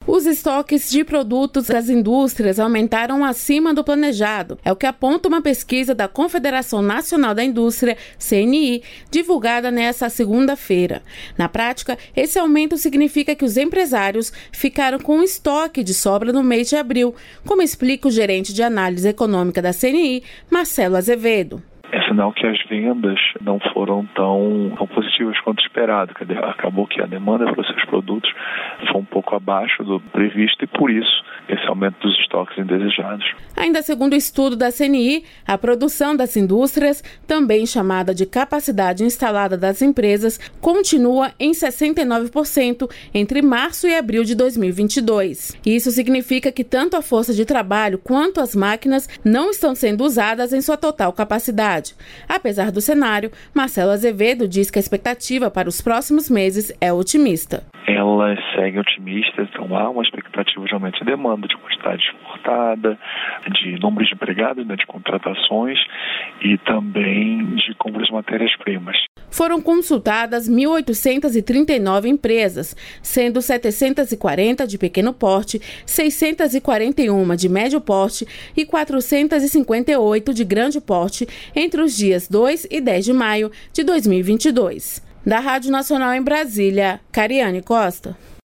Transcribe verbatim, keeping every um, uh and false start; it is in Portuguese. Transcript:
Os estoques de produtos das indústrias aumentaram acima do planejado. É o que aponta uma pesquisa da Confederação Nacional da Indústria, C N I, divulgada nesta segunda-feira. Na prática, esse aumento significa que os empresários ficaram com um estoque de sobra no mês de abril, como explica o gerente de análise econômica da C N I, Marcelo Azevedo. É sinal que as vendas não foram tão, tão positivas quanto esperado. Acabou que a demanda pelos seus produtos foi um pouco abaixo do previsto e, por isso, esse aumento dos estoques indesejados. Ainda segundo o estudo da C N I, a produção das indústrias, também chamada de capacidade instalada das empresas, continua em sessenta e nove por cento entre março e abril de dois mil e vinte e dois. Isso significa que tanto a força de trabalho quanto as máquinas não estão sendo usadas em sua total capacidade. Apesar do cenário, Marcelo Azevedo diz que a expectativa para os próximos meses é otimista. Elas seguem otimistas, então há uma expectativa de aumento de demanda, de quantidade exportada, de número de empregados, né, de contratações e também de compra de matérias-primas. Foram consultadas mil oitocentas e trinta e nove empresas, sendo setecentas e quarenta de pequeno porte, seiscentas e quarenta e uma de médio porte e quatrocentas e cinquenta e oito de grande porte entre os dias dois e dez de maio de dois mil e vinte e dois. Da Rádio Nacional em Brasília, Cariane Costa.